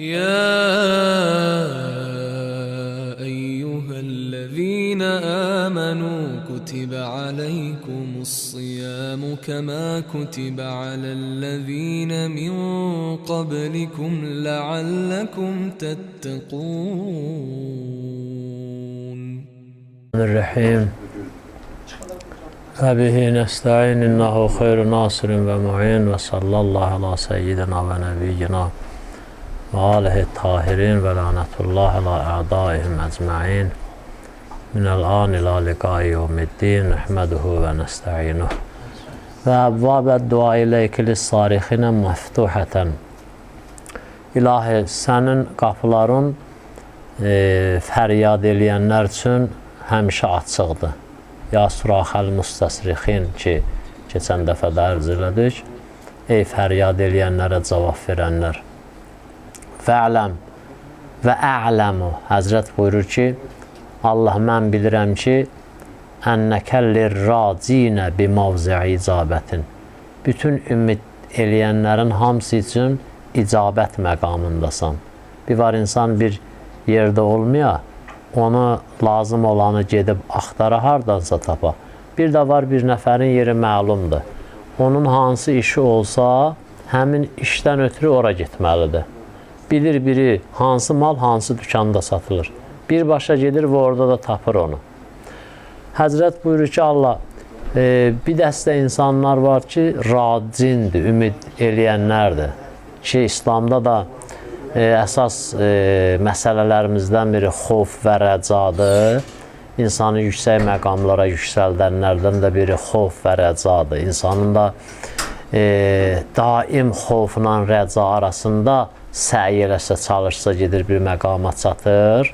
يا أيها الذين آمنوا كتب عليكم الصيام كما كتب على الذين من قبلكم لعلكم تتقون. الرحيم وبه نستعين إنه خير ناصر ومعين وصلى الله على سيدنا ونبينا وآله الطاهرين ولعنة الله على أعدائهم أجمعين من الآن إلى لقاء يوم الدين نحمده ونستعينه وأبواب الدعاء إليك للصارخين مفتوحة. İlahi, sənin qapıların fəryad eləyənlər üçün həmişə açıqdır. Ya suraxəl mustasrixin ki, keçən dəfə də ərz elədik. Ey fəryad eləyənlərə cavab verənlər. Fə'ləm və ə'ləmu. Həzrət buyurur ki, Allah mən bilirəm ki, ənnəkəllir racinə bimavzi'i icabətin. Bütün ümid eləyənlərin hamısı üçün icabət məqamındasan. Bir var insan bir yerdə olmaya, onu lazım olanı gedib axtara hardansa tapa. Bir də var bir nəfərin yeri məlumdur. Onun hansı işi olsa, həmin işdən ötürü ora getməlidir. Bilir biri hansı mal hansı dükanda satılır. Birbaşa gedir və orada da tapır onu. Həzrət buyurur ki, Allah, bir dəstə insanlar var ki, racindir, ümid eləyənlərdir. Ki, İslamda da əsas məsələlərimizdən biri xof və rəcadır. İnsanı yüksək məqamlara yüksəldənlərdən də biri xof və rəcadır. İnsanın da daim xofla rəca arasında səy eləsə, çalışsa, gedir bir məqama çatır.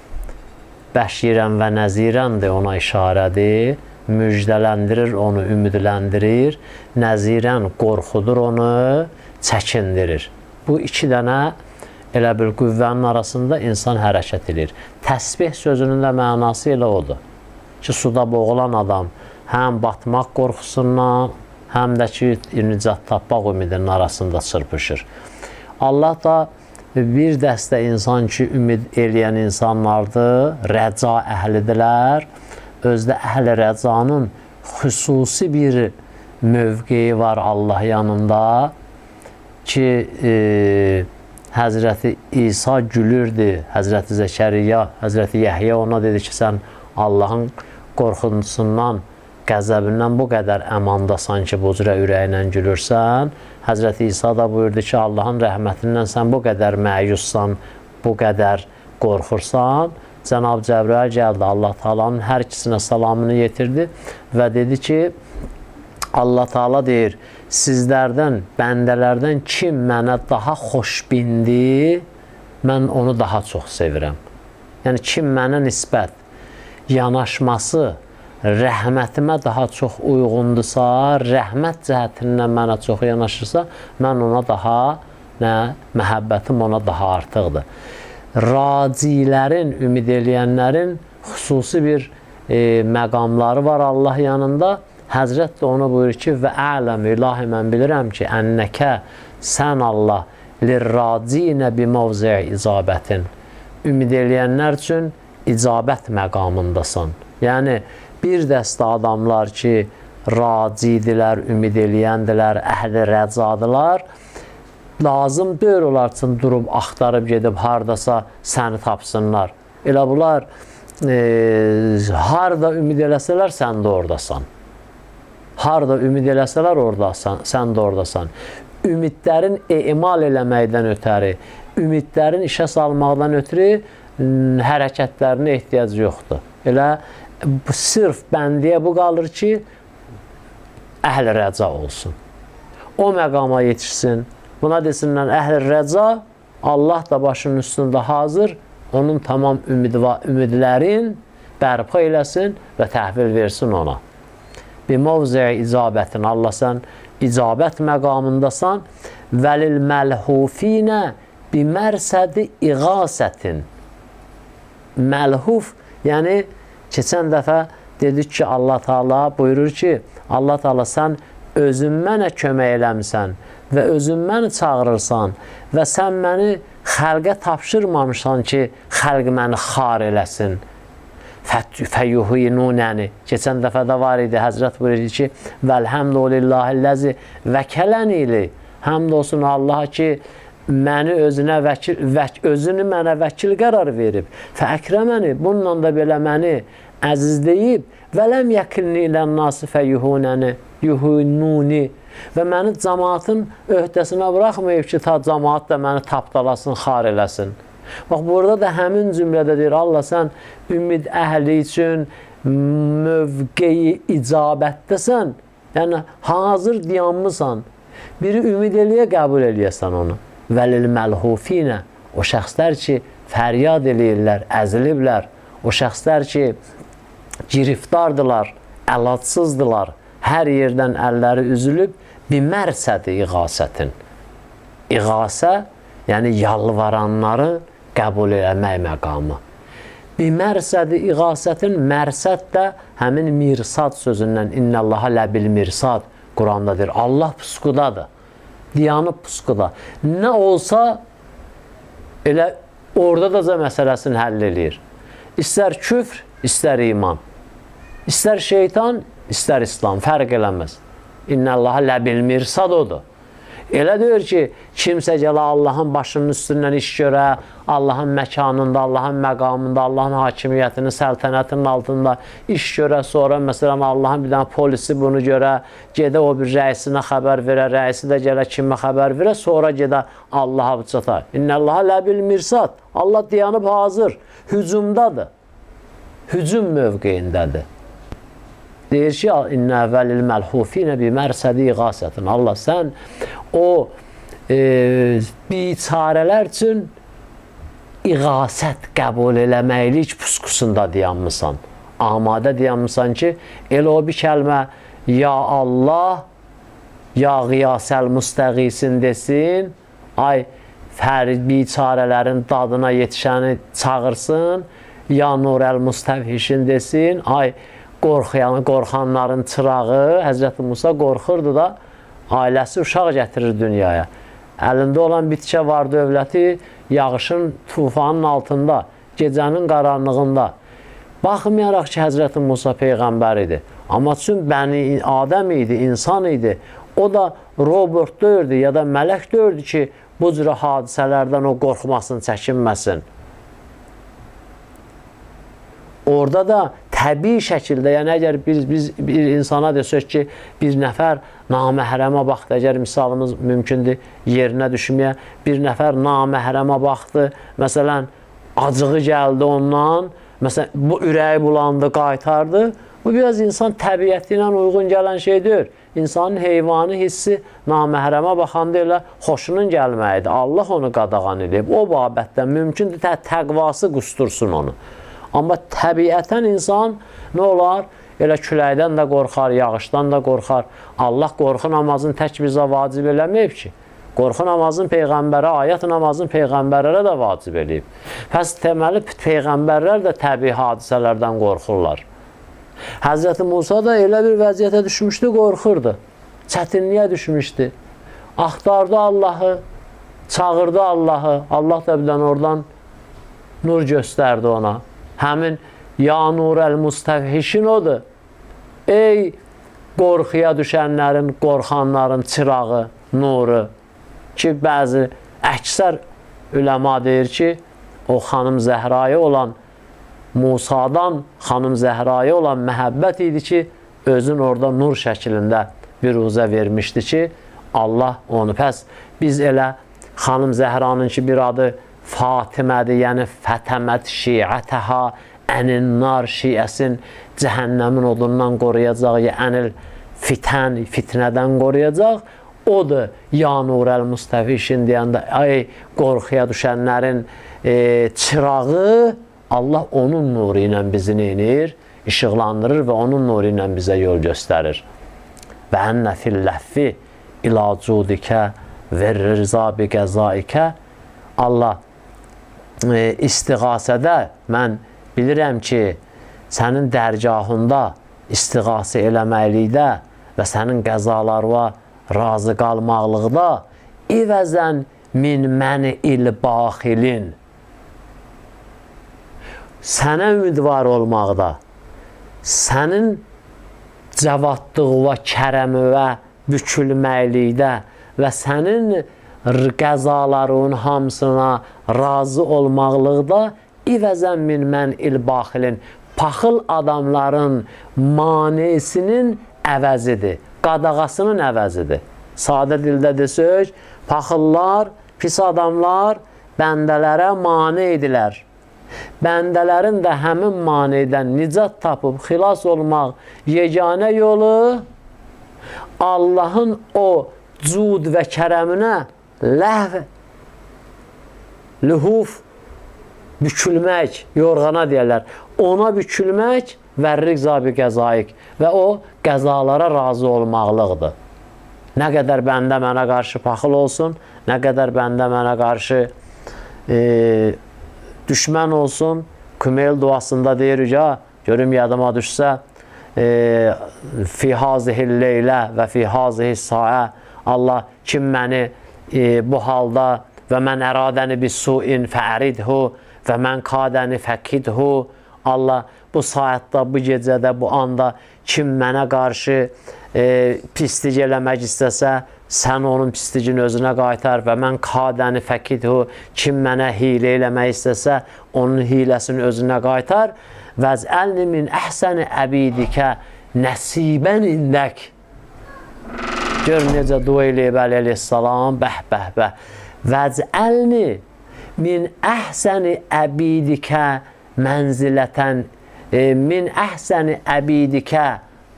Bəşirən və nəzirən də ona işarədir. Müjdələndirir, onu ümidləndirir. Nəzirən qorxudur, onu çəkindirir. Bu iki dənə elə bir qüvvənin arasında insan hərəkət edir. Təsbih sözünün də mənası elə odur ki, suda boğulan adam həm batmaq qorxusundan, həm də ki, nicat tapmaq ümidinin arasında çırpışır. Allah da bir dəstə insan ki, ümid eləyən insanlardır, rəca əhlidirlər. Özdə əhl-i rəcanın xüsusi bir mövqeyi var Allah yanında ki, Həzrəti İsa gülürdü, Həzrəti Zəkəriyya, Həzrəti Yəhyə ona dedi ki, sən Allahın qorxuntusundan, qəzəbindən bu qədər əmandasan ki, bu cürə ürəklə gülürsən. Həzrəti İsa da buyurdu ki, Allahın rəhmətindən sən bu qədər məyussan, bu qədər qorxursan. Cənab Cəbrail gəldi, Allah Taalanın hər ikisinə salamını yetirdi və dedi ki, Allah Taala deyir, sizlərdən, bəndələrdən kim mənə daha xoşbindi, mən onu daha çox sevirəm. Yəni, kim mənə nisbət yanaşması, rəhmətimə daha çox uyğundursa, rəhmət cəhətindən mənə çox yanaşırsa, mən ona daha, məhəbbətim ona daha artıqdır. Racilərin, ümid eləyənlərin xüsusi bir məqamları var Allah yanında. Həzrət də onu buyurur ki, və ələm, ilahi mən bilirəm ki, ənnəkə, sən Allah, lirracinə bimavzi'i icabətin. Ümid eləyənlər üçün icabət məqamındasan. Yəni, bir dəstə adamlar ki, racidilər, ümid eləyəndilər, əhl-i rəcadılar, lazım deyil onlar üçün durub, axtarıb gedib, haradasa səni tapsınlar. Elə bunlar, harada ümid eləsələr, sən də oradasan. Harada ümid eləsələr, sən də oradasan. Ümidlərin emal eləməkdən ötəri, ümidlərin işə salmaqdan ötürü hərəkətlərinə ehtiyac yoxdur. Elə sırf bəndiyə bu qalır ki, əhl-i rəca olsun. O məqama yetişsin. Buna desinlər, əhl-i rəca, Allah da başının üstündə hazır, onun tamam ümidlərin bərpa eləsin və təhvil versin ona. Bimavzi'i icabətin, Allah sən icabət məqamındasan. Vəlil məlhufinə bimərsədi iğasətin. Məlhuf, yəni keçən dəfə dedik ki, Allah Taala buyurur ki, Allah Taala sən özün mənə kömək eləmisən və özün məni çağırırsan və sən məni xəlqə tapşırmamışsan ki, xəlq məni xar eləsin. Fəyuhuyinunəni. Keçən dəfə də var idi, Həzrət buyurdu ki, vəlhəmdülillahilləzi vəkələni ilə. Həmd olsun Allaha ki, məni özünü mənə vəkil qərar verib. Fəəkrəməni, bununla da belə məni əzizləyib. Vələm yəkilni ilənnası fəyuhunəni, yuhununi. Və məni cəmaatın öhdəsinə buraxmayıb ki, ta cəmaat da məni tapdalasın, xar eləsin. Bax, burada da həmin cümlədə deyir, Allah, sən ümid əhli üçün mövqeyi icabətdəsən, yəni hazır dayanmısan, biri ümid eləyə qəbul eləyəsən onu. Vəlil məlhufinə, o şəxslər ki, fəryad eləyirlər, əziliblər, o şəxslər ki, giriftardılar, əlacsızdılar, hər yerdən əlləri üzülüb, bimərsədi iğasətin. İğasə, yəni yalvaranları qəbul eləmək məqamı. Bimərsədi iğasətin, mərsəd də həmin mirsad sözündən, innəllaha ləbil mirsad, Quranda deyir, Allah pusqudadır, diyanıb pusquda. Nə olsa, elə orada da məsələsini həll eləyir. İstər küfr, istər iman, istər şeytan, istər İslam, fərq eləməz. İnnəllaha ləbil mirsad odur. Elə deyir ki, kimsə gələ Allahın başının üstündən iş görə, Allahın məkanında, Allahın məqamında, Allahın hakimiyyətinin, səltənətinin altında iş görə, sonra məsələn Allahın bir dənə polisi bunu görə, gedə o bir rəisinə xəbər verə, rəisi də gələ kimə xəbər verə, sonra gedə Allaha bıçata. İnnəllaha ləbil mirsad. Allah dayanıb hazır, hücumdadır, hücum mövqeyindədir. Deyir ki, innə əvvəlil məlhufinə bimərsədi iğasətin. Allah, sən o biçarələr üçün iğasət qəbul eləməklik pusqusunda dayanmısan. Amadə dayanmısan ki, elə o bir kəlmə ya Allah, ya qiyasəl müstəqisin desin, ay biçarələrin dadına yetişəni çağırsın, ya nurəl müstəvhişin desin, ay qorxanların çırağı, Həzrəti Musa qorxurdu da, ailəsi uşaq gətirir dünyaya. Əlində olan bitkə var dövləti, yağışın, tufanın altında, gecənin qaranlığında. Baxmayaraq ki, Həzrəti Musa Peyğəmbər idi. Amma üçün bəni Adəm idi, insan idi. O da robot dördü ya da mələk dördü ki, bu cürə hadisələrdən o qorxmasın, çəkinməsin. Orada da təbii şəkildə, yəni əgər biz bir insana desək ki, bir nəfər naməhrəmə baxdı, əgər misalımız mümkündür yerinə düşməyə, bir nəfər naməhrəmə baxdı, məsələn, acığı gəldi ondan, məsələn, bu ürəyi bulandı, qaytardı, bu biraz insan təbiəti ilə uyğun gələn şeydir. İnsanın heyvani hissi naməhrəmə baxanda elə xoşunun gəlməyidir. Allah onu qadağan edib, o babətdən mümkündür təqvası qustursun onu. Amma təbiətən insan nə olar? Elə küləkdən də qorxar, yağışdan da qorxar. Allah qorxu namazını tək bizə vacib eləməyib ki. Qorxu namazın Peyğəmbərə, ayət namazın Peyğəmbərlərə də vacib eləyib. Pəs deməli, Peyğəmbərlər də təbii hadisələrdən qorxurlar. Həzrəti Musa da elə bir vəziyyətə düşmüşdü, qorxurdu. Çətinliyə düşmüşdü. Axtardı Allahı, çağırdı Allahı. Allah da bilən oradan nur göstərdi ona. Həmin ya nurəl müstəvhişin odur. Ey qorxuya düşənlərin, qorxanların çırağı, nuru. Ki, bəzi əksər üləma deyir ki, o xanım Zəhraya olan, Musadan xanım Zəhraya olan məhəbbət idi ki, özün orada nur şəklində bir uzə vermişdi ki, Allah onu. Pəs biz elə xanım Zəhranın ki, bir adı Fatimədir, yəni fətəmət şiətəhə ənil nar şiəsin cəhənnəmin odundan qoruyacaq, ya ənil fitnədən qoruyacaq. Odur, ya nurəl müstəvişin deyəndə, ay qorxuya düşənlərin çırağı, Allah onun nuru ilə bizi neynir? İşıqlandırır və onun nuru ilə bizə yol göstərir. Və ənnə filləffi ilə cudikə və rızabi qəzaikə. Allah istiğasədə mən bilirəm ki, sənin dərgahında istiğasə eləməklikdə və sənin qəzalarına razı qalmaqlıqda evəzən min mən'il baxilin. Sənə ümidvar olmaqda, sənin cavadlığa, kərəmə, bükülməklikdə və sənin qəzaların hamısına razı olmaqlıqda İvəzən min mən'il baxilin, paxıl adamların manesinin əvəzidir, qadağasının əvəzidir. Sadə dildə desək, paxıllar, pis adamlar bəndələrə mane idilər. Bəndələrin də həmin maneydən nicat tapıb xilas olmaq yeganə yolu Allahın o cud və kərəminə ləhv, lühuf, bükülmək, yorğana deyərlər. Ona bükülmək vərrik zabi qəzaik və o qəzalara razı olmaqlıqdır. Nə qədər bəndə mənə qarşı paxıl olsun, nə qədər bəndə mənə qarşı düşmən olsun, Kümeyl duasında deyirik ya, görüm yadıma düşsə, fi hazihil leylə və fi hazihil saə, Allah kim məni bu halda və mən ərədəni bi suin fəəridhu və mən kadəni fəkidhu, Allah bu saatda, bu gecədə, bu anda kim mənə qarşı pislik eləmək istəsə, sən onun pisliğini özünə qaytar və mən kadəni fəkidhu, kim mənə hilə eləmək istəsə, onun hiləsini özünə qaytar. Vəzəlni min əhsəni əbidikə nəsibən indək. Gör necə dua eləyib əleyhissalam, bəh, bəh, bəh. Vəzəlni min əhsəni əbidikə mənzilətən, min əhsəni əbidikə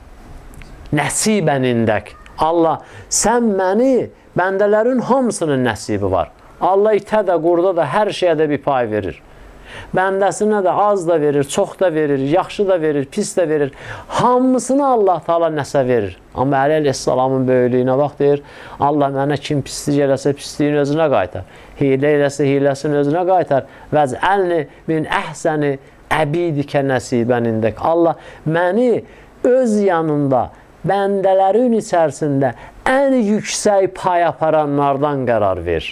nəsibən indək. Allah, sən məni, bəndələrin hamısının nəsibi var. Allah itə də, qurda da, hər şeyə də bir pay verir. Bəndəsinə də az da verir, çox da verir, yaxşı da verir, pis də verir. Hamısını Allah Taala nəsə verir. Amma Əli əleyhissalamın böyüklüyünə bax deyir, Allah mənə kim pislik eləsə, pisliyini özünə qaytar. Hilə eləsə, hiləsini özünə qaytar. Vəzəlni min əhsəni əbidikə nəsibən indək. Allah məni öz yanında, bəndələrin içərisində ən yüksək pay aparanlardan qərar ver.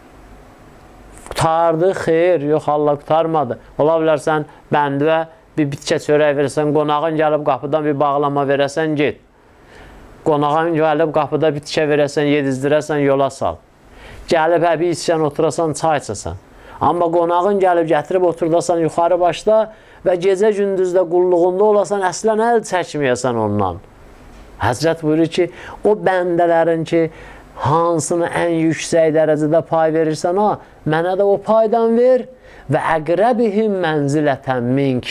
Qutardı, xeyr, yox, Allah qutarmadı. Ola bilərsən, bəndvə bir bitkə çörək verəsən, qonağın gəlib qapıdan bir bağlama verəsən, get. Qonağın gəlib qapıda bitkə verəsən, yedizdirəsən, yola sal. Gəlib həbi içsən, oturasan, çay içəsən. Amma qonağın gəlib gətirib oturdasan yuxarı başda və gecə gündüzdə qulluğunda olasan, əslən əl çəkməyəsən ondan. Həzrət buyurur ki, o bəndələrin ki, hansını ən yüksək dərəcədə pay verirsən, mənə də o paydan ver və əqrəbihim mənzilətən mink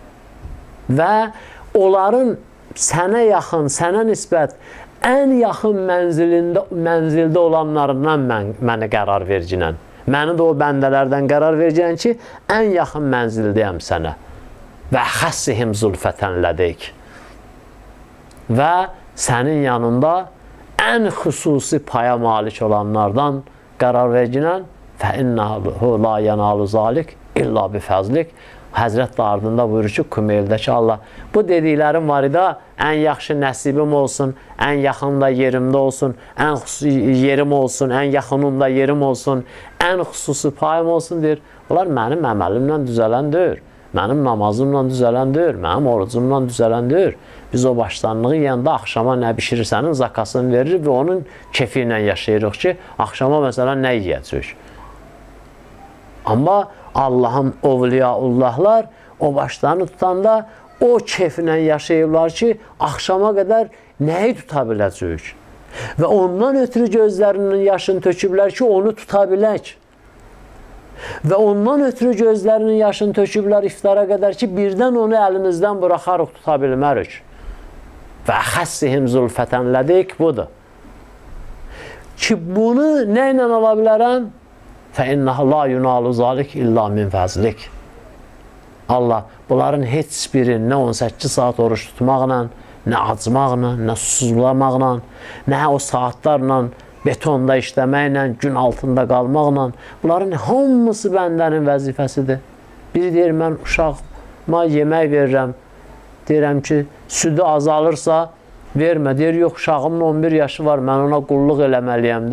və onların sənə yaxın, sənə nisbət ən yaxın mənzildə olanlarından mənə qərar vercinən. Məni də o bəndələrdən qərar vercinən ki, ən yaxın mənzildəyəm sənə və xəssihim zulfətən lədeyk və sənin yanında ən xüsusi paya malik olanlardan qərar verginən fəinnəhu la yanalu zalik illa bifəzlik. Həzrət də ardında buyurur ki, Kümeyl'dəki Allah, bu dediklərim var idi, ən yaxşı nəsibim olsun, ən yaxında yerimdə olsun, ən xüsusi yerim olsun, ən yaxınımda yerim olsun, ən xüsusi payım olsun deyir. Bunlar mənim əməlimlə düzələn deyir, mənim namazımla düzələn deyir, mənim orucumla düzələn deyir. Biz o başlanlığı yiyəndə axşama nə bişirirsənin zakasını verir və onun kefi ilə yaşayırıq ki, axşama məsələn nə yiyəcək. Amma Allahın ovliyaullahlar o başlarını tutanda o keyflə yaşayırlar ki, axşama qədər nəyi tuta biləcək. Və ondan ötürü gözlərinin yaşını töküblər ki, onu tuta bilək. Və ondan ötürü gözlərinin yaşını töküblər iftara qədər ki, birdən onu əlimizdən buraxarıq, tuta bilmərik. Və xəssihim zulfətən lədeyk budur. Ki, bunu nə ilə ala bilərəm? Fəinnəhu la yunalu zalik illa min fəzlik. Allah bunların heç birini nə 18 saat oruç tutmaqla, nə acmaqla, nə susuzlamaqla, nə o saatlarla betonda işləməklə, gün altında qalmaqla, bunların hamısı bəndənin vəzifəsidir. Biri deyir, mən uşağıma yemək verirəm, deyirəm ki, südü azalırsa vermə, deyir, yox, uşağımın 11 yaşı var, mən ona qulluq eləməliyəm də,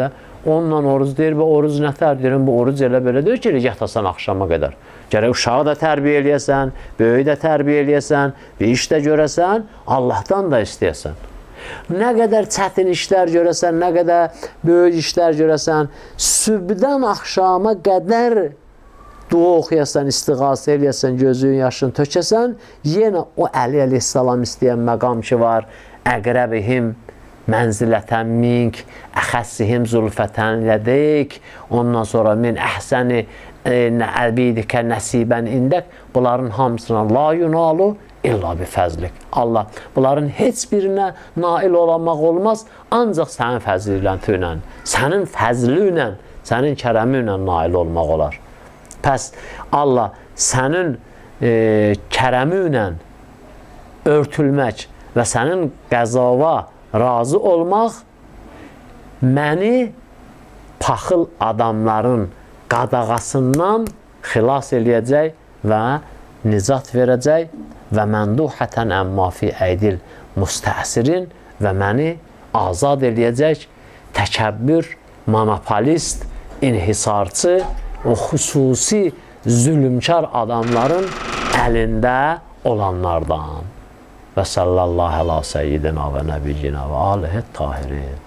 onunla oruz deyir və oruz nətər deyirəm, bu oruz elə belə deyir ki, yatasan axşama qədər. Gərək uşağı da tərbiyə eləyəsən, böyüyü də tərbiyə eləyəsən, bir iş də görəsən, Allahdan da istəyəsən. Nə qədər çətin işlər görəsən, nə qədər böyük işlər görəsən, sübdən axşama qədər dua oxuyasan, istiğasə eləyəsən, gözün yaşını tökəsən, yenə o Əli əleyhissalam istəyən məqam ki var, əqrəbihim mənzilətən mink, əxəssihim zulfətən lədeyk, ondan sonra min əhsəni əlbidikə nəsibən indək, bunların hamısına la yunalu illa bi fəzlik. Allah, bunların heç birinə nail olamaq olmaz, ancaq sənin fəzliyyəti ilə, sənin fəzli ilə, sənin kərəmi ilə nail olmaq olar. Pəs Allah sənin kərəmi ilə örtülmək və sənin qəzava razı olmaq məni paxıl adamların qadağasından xilas eləyəcək və nicat verəcək və mənduhətən əmmafi əydil müstəsirin və məni azad eləyəcək təkəbbür, monopolist, inhisarçı, o xüsusi zülümkar adamların əlində olanlardan. Və sallallahu əla səyyidina və nəbiyyina və alihət tahirin.